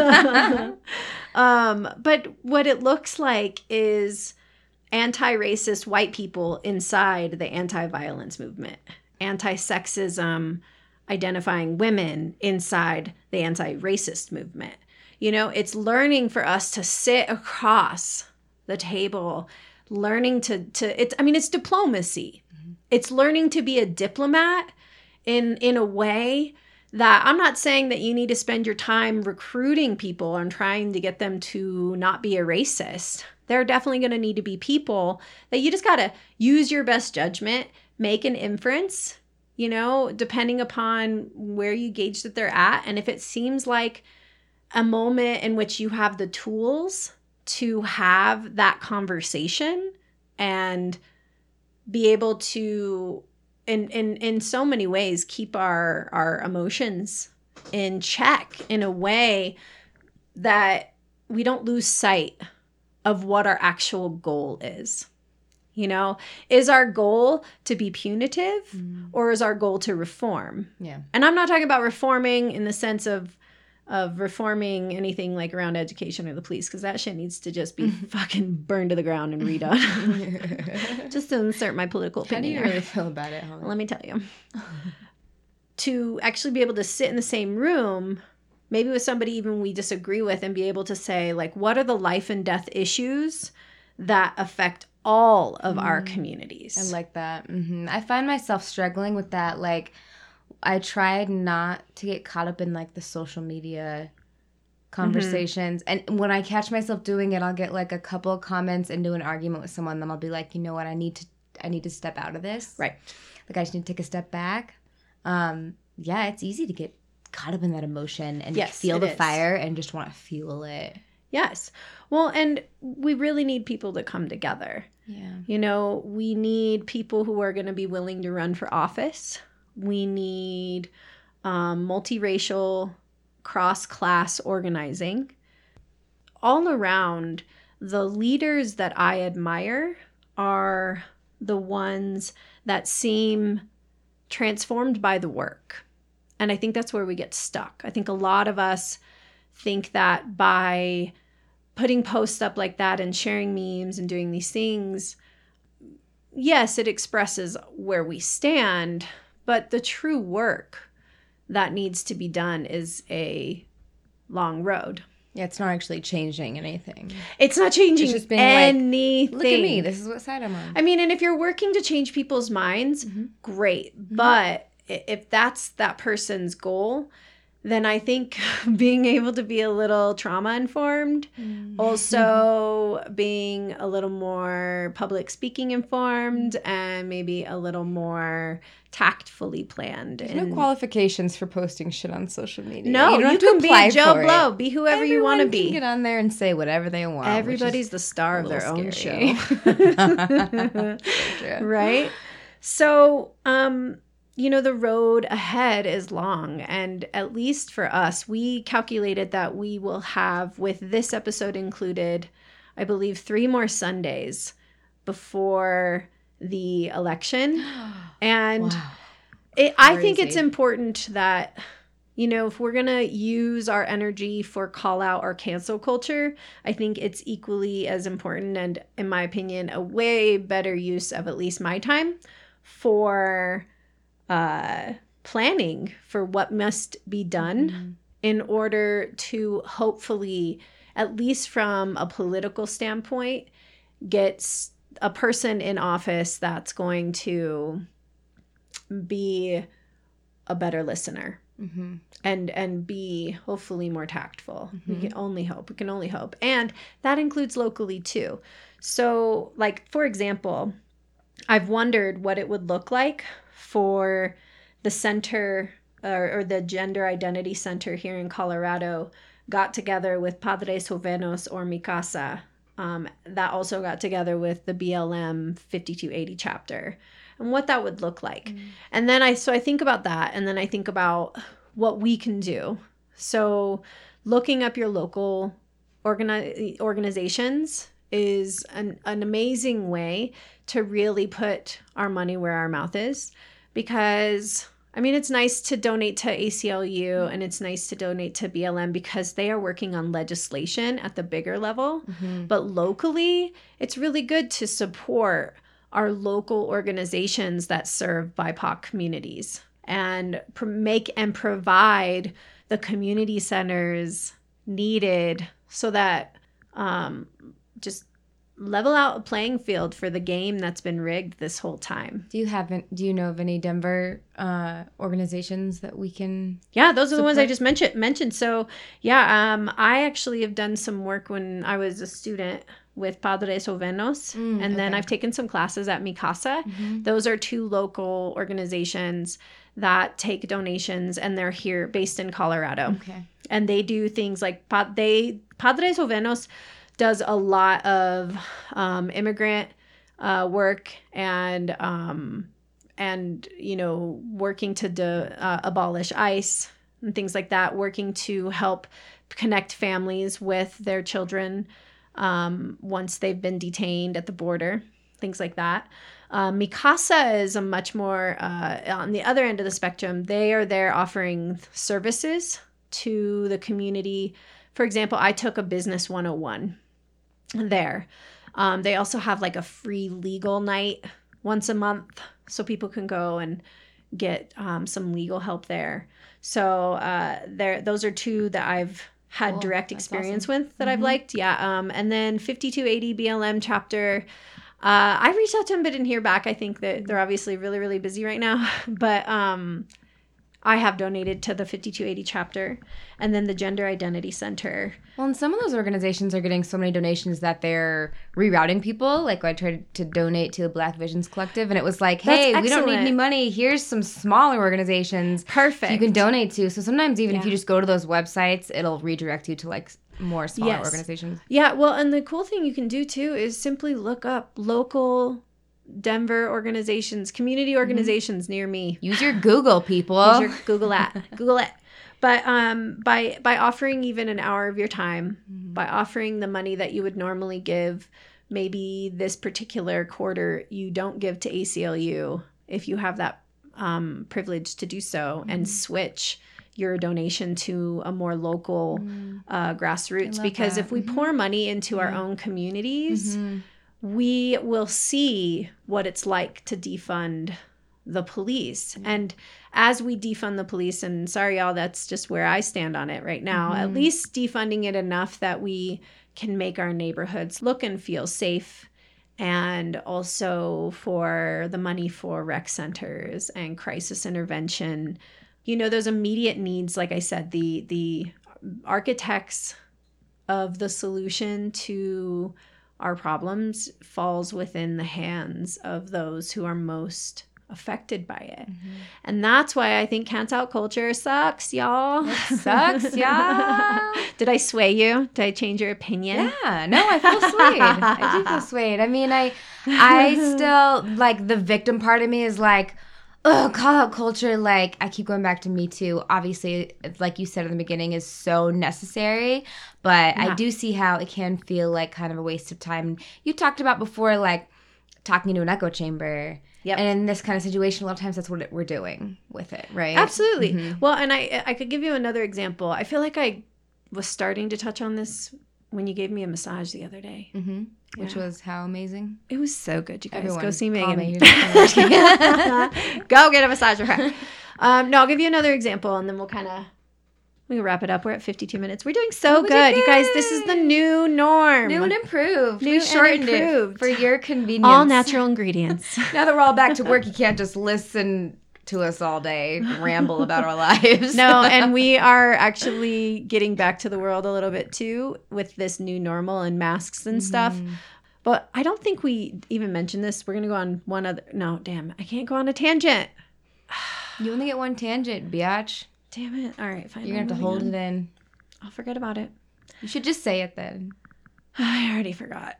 um, but what it looks like is anti-racist white people inside the anti-violence movement, anti-sexism, identifying women inside the anti-racist movement. You know, it's learning for us to sit across the table, learning to, to it's, I mean, it's diplomacy. Mm-hmm. It's learning to be a diplomat in, in a way that I'm not saying that you need to spend your time recruiting people and trying to get them to not be a racist. There are definitely going to need to be people that you just got to use your best judgment, make an inference, you know, depending upon where you gauge that they're at. And if it seems like a moment in which you have the tools to have that conversation and be able to, in in, in so many ways, keep our, our emotions in check in a way that we don't lose sight of what our actual goal is. You know, is our goal to be punitive mm. or is our goal to reform? Yeah. And I'm not talking about reforming in the sense of of reforming anything like around education or the police, because that shit needs to just be fucking burned to the ground and redone. Just to insert my political opinion. How do you really feel about it, Holly? Let me tell you. To actually be able to sit in the same room, maybe with somebody even we disagree with, and be able to say, like, what are the life and death issues that affect all of mm. our communities? I like that. Mm-hmm. I find myself struggling with that. Like, I tried not to get caught up in, like, the social media conversations. Mm-hmm. And when I catch myself doing it, I'll get, like, a couple of comments into an argument with someone. Then I'll be like, you know what? I need to I need to step out of this. Right. Like, I just need to take a step back. Um, yeah, it's easy to get caught up in that emotion and Yes, feel it the is. fire and just want to fuel it. Yes. Well, and we really need people to come together. Yeah. You know, we need people who are going to be willing to run for office. We need um, multiracial, cross-class organizing. All around, the leaders that I admire are the ones that seem transformed by the work. And I think that's where we get stuck. I think a lot of us think that by putting posts up like that and sharing memes and doing these things, yes, it expresses where we stand, but the true work that needs to be done is a long road. Yeah, it's not actually changing anything. It's not changing It's just being anything. like, look at me. This is what side I'm on. I mean, and if you're working to change people's minds, Mm-hmm. great. Mm-hmm. But if that's that person's goal, then I think being able to be a little trauma informed, mm-hmm. also being a little more public speaking informed, and maybe a little more tactfully planned. There's and no qualifications for posting shit on social media. No, you, don't you can be a Joe Blow. Be whoever Everyone you want to be. Can get on there and say whatever they want. Everybody's the star of their own scary. show. Right? So, um, you know, the road ahead is long. And at least for us, we calculated that we will have, with this episode included, I believe, three more Sundays before the election. And wow. it, I think it's important that, you know, if we're going to use our energy for call out or cancel culture, I think it's equally as important and, in my opinion, a way better use of at least my time for uh, planning for what must be done mm-hmm. in order to hopefully, at least from a political standpoint, get a person in office that's going to be a better listener mm-hmm. and and be hopefully more tactful. Mm-hmm. We can only hope. We can only hope. And that includes locally too. So, like, for example, I've wondered what it would look like for the center or, or the Gender Identity Center here in Colorado got together with Padres Jovenos or Mi Casa. Um, that also got together with the B L M fifty-two eighty chapter, and what that would look like. Mm. And then I, so I think about that, and then I think about what we can do. So looking up your local organi- organizations is an, an amazing way to really put our money where our mouth is, because I mean, it's nice to donate to A C L U and it's nice to donate to B L M because they are working on legislation at the bigger level. Mm-hmm. But locally, it's really good to support our local organizations that serve B I P O C communities and pr- make and provide the community centers needed so that um, just level out a playing field for the game that's been rigged this whole time. Do you have do you know of any Denver uh, organizations that we can Yeah, those are support? The ones I just mentioned mentioned. So yeah, um, I actually have done some work when I was a student with Padres Jovenos, mm, and okay. then I've taken some classes at Mi Casa. Mm-hmm. Those are two local organizations that take donations, and they're here based in Colorado. Okay. And they do things like they Padres Jovenos does a lot of um, immigrant uh, work and um, and you know working to de- uh, abolish ICE and things like that, working to help connect families with their children um, once they've been detained at the border, things like that. Uh, Mi Casa is a much more uh, on the other end of the spectrum. They are there offering services to the community. For example, I took a Business one oh one there. Um, they also have like a free legal night once a month, so people can go and get um, some legal help there. So uh, there, those are two that I've had cool. direct That's experience awesome. with that mm-hmm. I've liked. Yeah. Um, and then fifty-two eighty B L M chapter. Uh, I reached out to them but didn't hear back. I think that they're obviously really, really busy right now. But um, I have donated to the fifty-two eighty chapter and then the Gender Identity Center. Well, and some of those organizations are getting so many donations that they're rerouting people. Like I tried to donate to the Black Visions Collective, and it was like, hey, we don't need any money. Here's some smaller organizations Perfect. you can donate to. So sometimes even yeah. if you just go to those websites, it'll redirect you to like more smaller yes. organizations. Yeah, well, and the cool thing you can do too is simply look up local Denver organizations, community organizations mm-hmm. near me. Use your Google, people. Use your Google it. Google it. But um, by by offering even an hour of your time, mm-hmm. by offering the money that you would normally give, maybe this particular quarter you don't give to A C L U if you have that um, privilege to do so, mm-hmm. and switch your donation to a more local mm-hmm. uh, grassroots. Because that. if we mm-hmm. pour money into mm-hmm. our own communities, mm-hmm. we will see what it's like to defund the police. Mm-hmm. And as we defund the police, and sorry, y'all, that's just where I stand on it right now, mm-hmm. at least defunding it enough that we can make our neighborhoods look and feel safe. And also for the money for rec centers and crisis intervention, you know, those immediate needs, like I said, the the architects of the solution to our problems falls within the hands of those who are most affected by it. Mm-hmm. And that's why I think cancel culture sucks, y'all. It sucks, y'all. Did I sway you? Did I change your opinion? Yeah, no, I feel swayed. I do feel swayed. I mean, I I still, like, the victim part of me is like, oh, call out culture, like, I keep going back to Me Too. Obviously, like you said in the beginning, is so necessary. But yeah. I do see how it can feel like kind of a waste of time. You talked about before, like, talking into an echo chamber. Yep. And in this kind of situation, a lot of times that's what we're doing with it, right? Absolutely. Mm-hmm. Well, and I I could give you another example. I feel like I was starting to touch on this when you gave me a massage the other day. Mm-hmm. Yeah. Which was how amazing. It was so good, you guys. Everyone, go see Megan. Me. Go get a massage with her. Um, no, I'll give you another example, and then we'll kind of we can wrap it up. We're at fifty-two minutes. We're doing so oh, good. good, you guys. This is the new norm. New and improved. New we shortened and improved it for your convenience. All natural ingredients. Now that we're all back to work, you can't just listen to us all day ramble about our lives. No, and we are actually getting back to the world a little bit too with this new normal and masks and mm-hmm. stuff. But I don't think we even mentioned this. We're going to go on one other. No, damn. I can't go on a tangent. You only get one tangent, biatch. Damn it. All right, fine. You're going to have to hold on. it in. I'll forget about it. You should just say it then. I already forgot.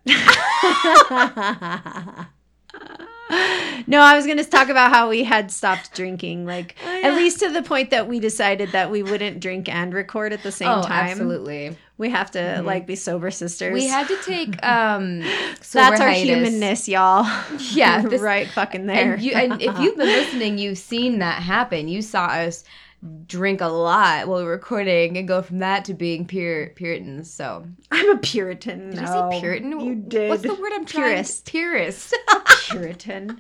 No, I was going to talk about how we had stopped drinking, like oh, yeah. at least to the point that we decided that we wouldn't drink and record at the same oh, time. Absolutely. We have to mm-hmm. like be sober sisters. We had to take um sober That's our hiatus. humanness, y'all. Yeah, this, right fucking there. And, you, and if you've been listening, you've seen that happen. You saw us drink a lot while we were recording and go from that to being pure Puritans. So I'm a Puritan. Did no. I say Puritan? You did. What's the word I'm trying? Purist. Purist. Puritan.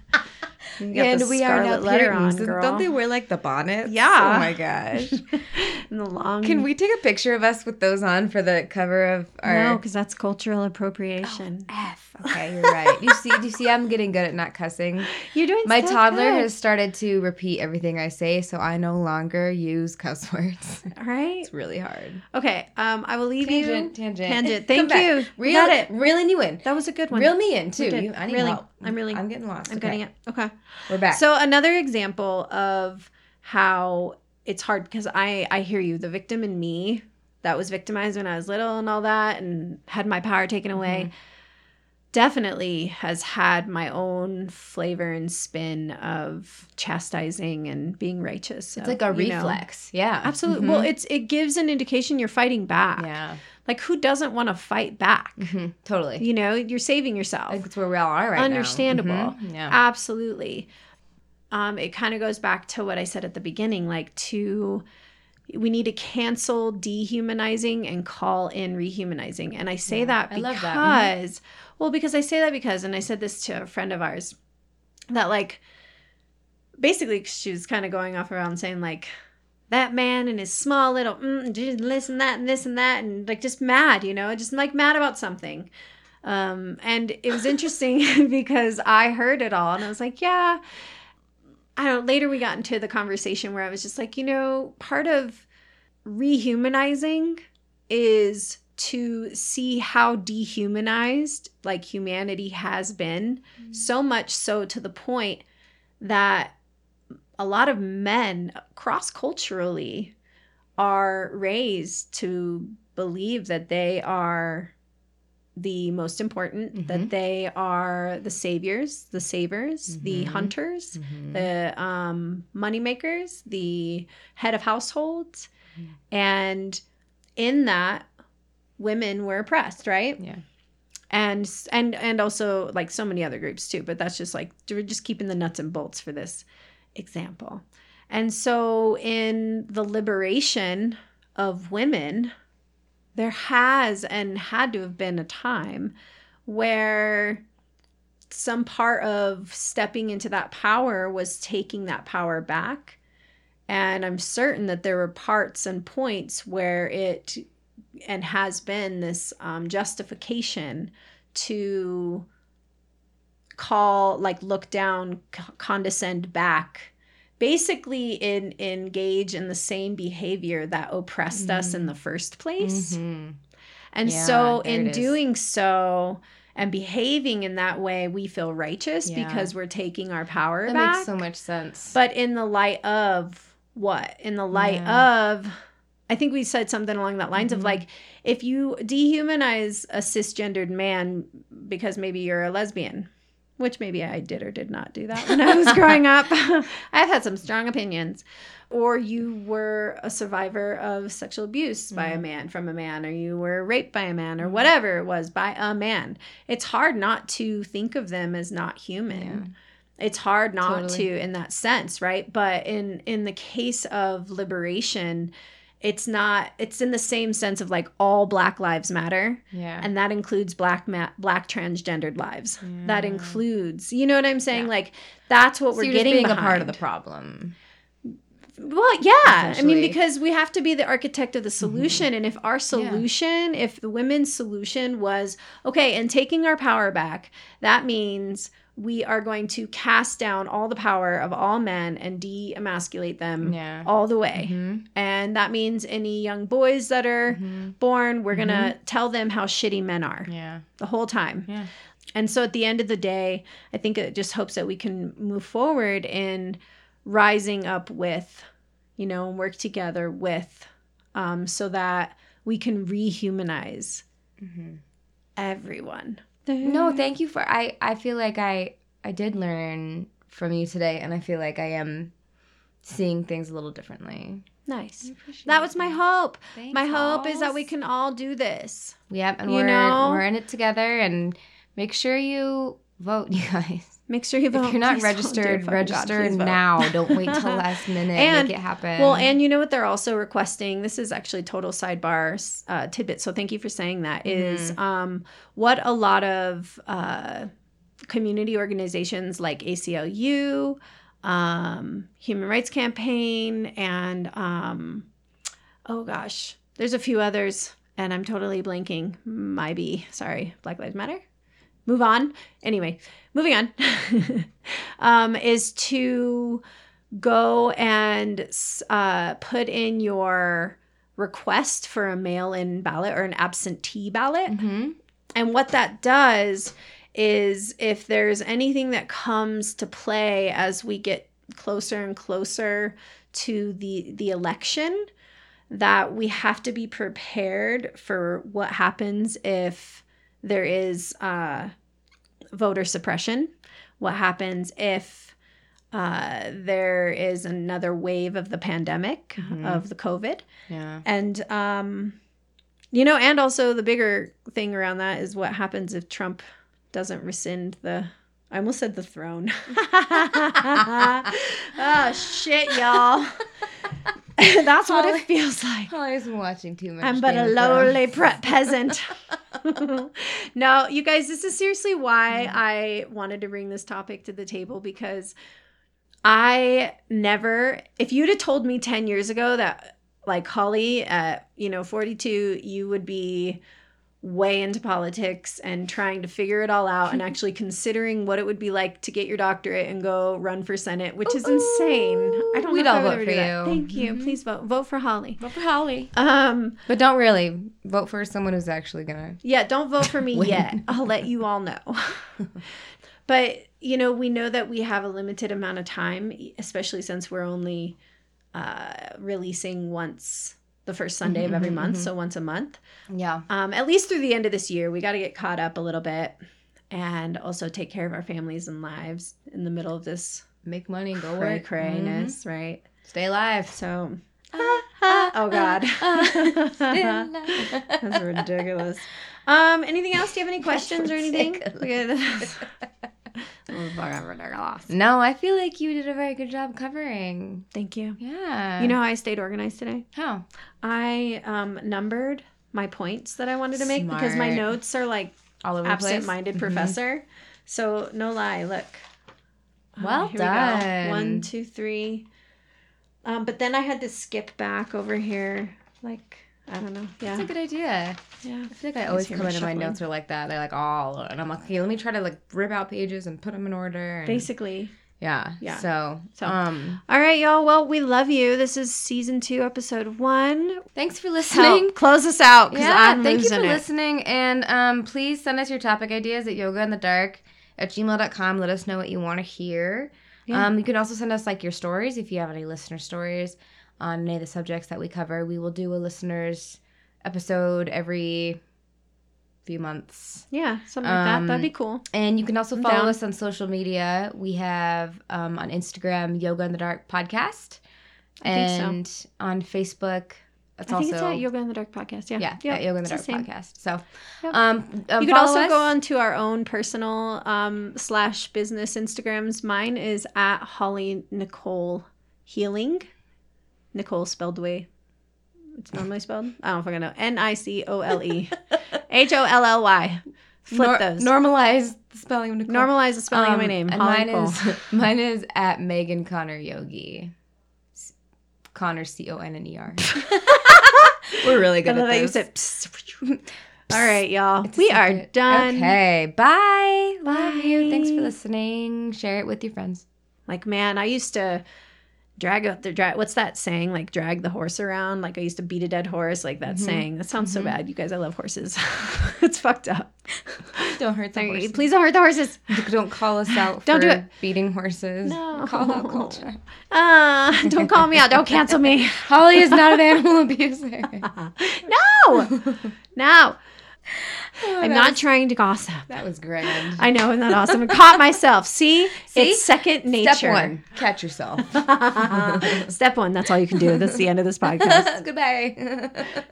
And we are now Puritans. On, Don't they wear like the bonnets? Yeah. Oh my gosh. And the long. Can we take a picture of us with those on for the cover of our? No, because that's cultural appropriation. Oh, F. Okay, you're right. You see, you see, I'm getting good at not cussing. You're doing. My so toddler good. has started to repeat everything I say, so I no longer use cuss words. All right. It's really hard. Okay. Um, I will leave tangent, you. Tangent. Tangent. Thank you. Reel, got it. Reeling you in. That was a good one. Reel me in too. You, I need really. help. I'm really. I'm getting lost. I'm okay. getting it. Okay. We're back. So another example of how it's hard because I I hear you. The victim in me that was victimized when I was little and all that and had my power taken away. Mm-hmm. Definitely has had my own flavor and spin of chastising and being righteous. So, it's like a reflex. Know. Yeah. Absolutely. Mm-hmm. Well, it's it gives an indication you're fighting back. Yeah. Like, who doesn't want to fight back? Mm-hmm. Totally. You know, you're saving yourself. I think that's where we all are right Understandable. now. Understandable. Mm-hmm. Yeah. Absolutely. Um, it kind of goes back to what I said at the beginning, like to... We need to cancel dehumanizing and call in rehumanizing. And I say yeah, that I because, love that. Mm-hmm. well, because I say that because, and I said this to a friend of ours, that like, basically she was kind of going off around saying like, that man and his small little, mm, this and that and this and that, and like just mad, you know, just like mad about something. Um, and it was interesting because I heard it all and I was like, yeah, I don't later we got into the conversation where I was just like, you know, part of rehumanizing is to see how dehumanized like humanity has been, mm-hmm. so much so to the point that a lot of men cross-culturally are raised to believe that they are the most important, mm-hmm. that they are the saviors, the savers, mm-hmm. the hunters, mm-hmm. the um, money makers, the head of households. Mm-hmm. And in that, women were oppressed, right? Yeah. And and and also like so many other groups too, but that's just like we're just keeping the nuts and bolts for this example. And so in the liberation of women, there has and had to have been a time where some part of stepping into that power was taking that power back. And I'm certain that there were parts and points where it and has been this um, justification to call, like look down, c- condescend back, basically in, engage in the same behavior that oppressed mm. us in the first place. Mm-hmm. And yeah, so in doing so and behaving in that way, we feel righteous yeah. because we're taking our power that back. That makes so much sense. But in the light of what? In the light yeah. of, I think we said something along that lines mm-hmm. of like, if you dehumanize a cisgendered man because maybe you're a lesbian, which maybe I did or did not do that when I was growing up. I've had some strong opinions. Or you were a survivor of sexual abuse mm-hmm. by a man from a man, or you were raped by a man, or whatever it was by a man. It's hard not to think of them as not human. Yeah. It's hard not totally. to in that sense, right? But in, in the case of liberation, it's not, it's in the same sense of like all Black lives matter. Yeah. And that includes black, ma- black transgendered lives. Yeah. That includes, you know what I'm saying? Yeah. Like that's what so we're you're getting just being behind. a part of the problem. Well, yeah. I mean, because we have to be the architect of the solution. Mm-hmm. And if our solution, yeah. if the women's solution was, okay, and taking our power back, that means we are going to cast down all the power of all men and de-emasculate them yeah. all the way. Mm-hmm. And that means any young boys that are mm-hmm. born, we're mm-hmm. going to tell them how shitty men are yeah. the whole time. Yeah. And so at the end of the day, I think it just hopes that we can move forward in rising up with, you know, and work together with, um, so that we can rehumanize mm-hmm. everyone. No, thank you for, I, I feel like I, I did learn from you today, and I feel like I am seeing things a little differently. Nice. That was my hope. Thanks, my hope Halls. is that we can all do this. Yep, and you we're, know? we're in it together, and make sure you vote, you guys. Make sure you vote. If you're not please registered, do register God, now. Don't wait till last minute. And, make it happen. Well, and you know what they're also requesting? This is actually total sidebar uh, tidbit, so thank you for saying that, mm-hmm. is um, what a lot of uh, community organizations like A C L U, um, Human Rights Campaign, and um, oh gosh, there's a few others, and I'm totally blanking. Might be, sorry, Black Lives Matter? Move on. Anyway, moving on, um, is to go and uh, put in your request for a mail-in ballot or an absentee ballot. Mm-hmm. And what that does is if there's anything that comes to play as we get closer and closer to the, the election, that we have to be prepared for what happens if there is uh, voter suppression. What happens if uh, there is another wave of the pandemic, mm-hmm. of the COVID? Yeah. And, um, you know, and also the bigger thing around that is what happens if Trump doesn't rescind the, I almost said the throne. Oh, shit, y'all. That's what Holly, it feels like. Holly's been watching too much. I'm but a lowly pre- peasant. No, you guys, this is seriously why mm-hmm. I wanted to bring this topic to the table, because I never, if you'd have told me ten years ago that, like, Holly at, you know, forty-two, you would be way into politics and trying to figure it all out and actually considering what it would be like to get your doctorate and go run for Senate, which is insane. I don't We'd know if all I would vote ever for do that. you. Thank you. Mhm. Please vote. Vote for Holly. Vote for Holly. Um, But don't really. Vote for someone who's actually going to. yeah, don't vote for me Win. yet. I'll let you all know. But, you know, we know that we have a limited amount of time, especially since we're only uh, releasing once the first Sunday of every Mhm, month, mhm. so once a month. Yeah. Um, at least through the end of this year, we got to get caught up a little bit and also take care of our families and lives in the middle of this Make money and go cray work. crayness, right? Mhm. Stay alive. So, Ah, oh God, ah, that's ridiculous. Um, anything else? Do you have any questions or anything? Ridiculous. Oh, fucking ridiculous. No, I feel like you did a very good job covering. Thank you. Yeah. You know how I stayed organized today? how? I um, numbered my points that I wanted to make because my Smart. notes are like All over the place. absent-minded Mhm. professor. So no lie, look. Well here done. We go. One, two, three. Um, but then I had to skip back over here, like I don't know. Yeah, That's a good idea. yeah. I feel like I You always guys hear come me into my shuffling? notes are like that. They're like all, and I'm like, okay, let me try to like rip out pages and put them in order. And, Basically. yeah. Yeah. So, So- um, All right, y'all. Well, we love you. This is season two, episode one. thanks for listening. Help close us out because Yeah, I'm thank you losing for it. listening. And um, please send us your topic ideas at yoga in the dark at gmail dot com. Let us know what you want to hear. Yeah. Um, you can also send us like your stories if you have any listener stories on any of the subjects that we cover. We will do a listeners episode every few months. Yeah, something like that. Um, That'd be cool. And you can also I'm follow down. us on social media. We have um, on Instagram, Yoga in the Dark Podcast. I think so. And on Facebook, it's I think also... it's at Yoga in the Dark podcast. Yeah, Yeah, Yep, at Yoga in the it's Dark same. Podcast. So, Yep. um, um, You can follow also us. go on to our own personal um, slash business Instagrams. Mine is at Holly Nicole Healing. Nicole spelled the way it's normally spelled. I don't fucking know. N I C O L E H O L L Y. Flip Nor- those. Normalize the spelling of Nicole. Normalize the spelling of my Um, name. And Holly mine Nicole. is mine is at Megan Connor Yogi. S- Connor C O N N E R. We're really I good love at that you this. said. Psst. All right, y'all. It's a We are secret. done. Okay. Bye. Love you. Thanks for Bye. listening. Share it with your friends. Like, man, I used to drag out the drag. What's that saying? Like, drag the horse around. Like, I used to beat a dead horse. Like that Mhm. saying. That sounds so Mhm. bad. You guys, I love horses. It's fucked up. Don't hurt the Sorry, horses. please don't hurt the horses. Don't call us out Don't for do it. beating horses. No. Call out culture. Uh, don't call me out. Don't cancel me. Holly is not an animal abuser. No. No. Oh, I'm that not was- trying to gossip. That was grand. I know, isn't that awesome? I caught myself. See? See? It's second nature. Step one, catch yourself. Step one. That's all you can do. That's the end of this podcast. Goodbye.